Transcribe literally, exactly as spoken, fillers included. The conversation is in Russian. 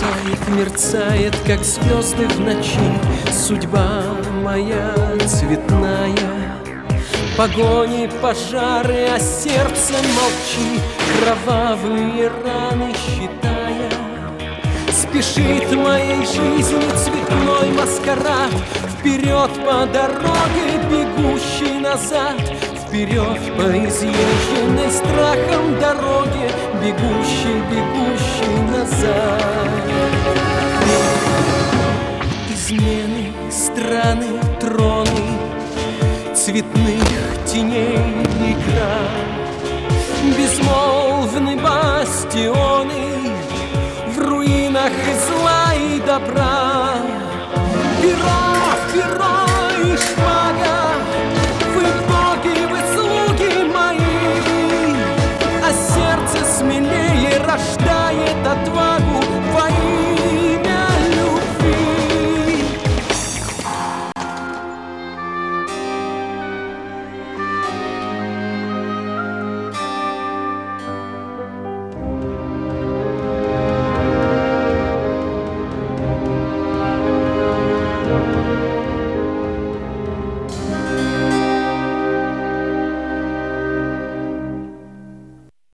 Мерцает, мерцает, как звезды в ночи, судьба моя цветная. Погони, пожары, а сердце молчи, кровавые раны считая. Спешит моей жизни цветной маскарад, вперед по дороге, бегущей назад, вперед по изъезженной страхом дороге, бегущей, бегущей назад. Измены, страны, троны, цветных теней игра, безмолвны бастионы в руинах и зла, и добра.